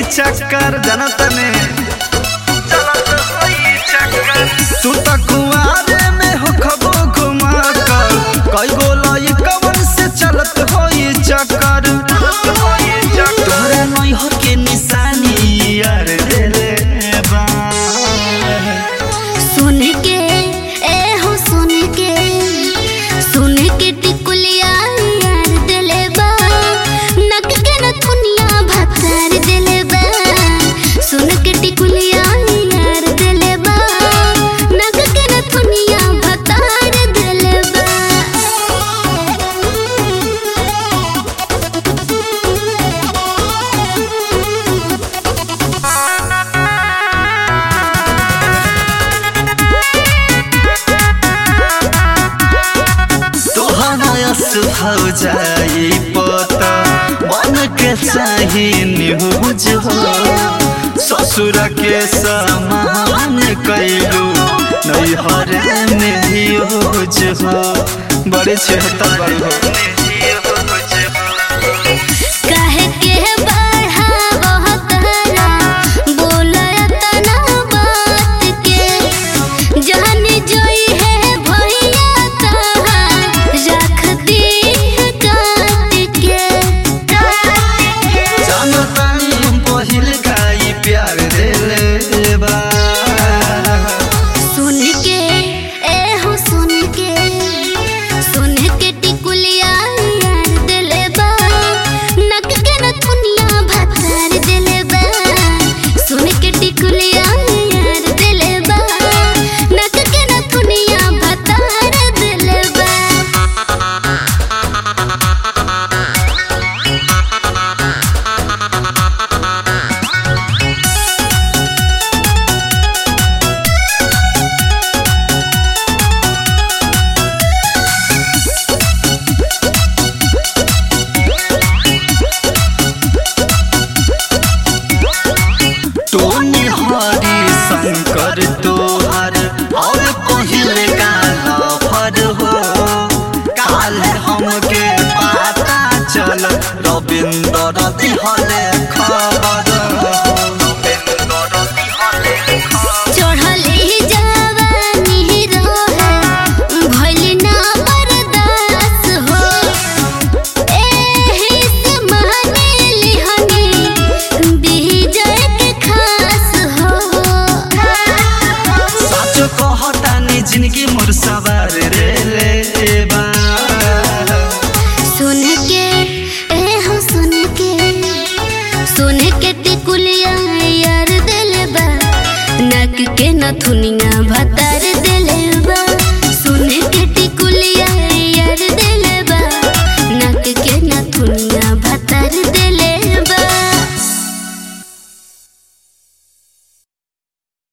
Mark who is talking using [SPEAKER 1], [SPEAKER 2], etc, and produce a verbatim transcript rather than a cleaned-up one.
[SPEAKER 1] चक्कर जनत में चलत होई चक्कर तू त कुआरे में हो खबो घुमा कर कई गो लइकवन से चलत होई चक्कर तोहरा नैहर के निशानी यार देले बा
[SPEAKER 2] सुन के ए हो सुन के सुन के टिकुलिया यार देले बा नक के न दुनिया भतार देले बा सुन के टिकुलिया यार देले बा नक के न दुनिया भतार देले बा
[SPEAKER 1] हो जाई पता मन के चाही न्यूज हो ससुर के समान कैलू नैहर में यूज हो बड़े छेता हो।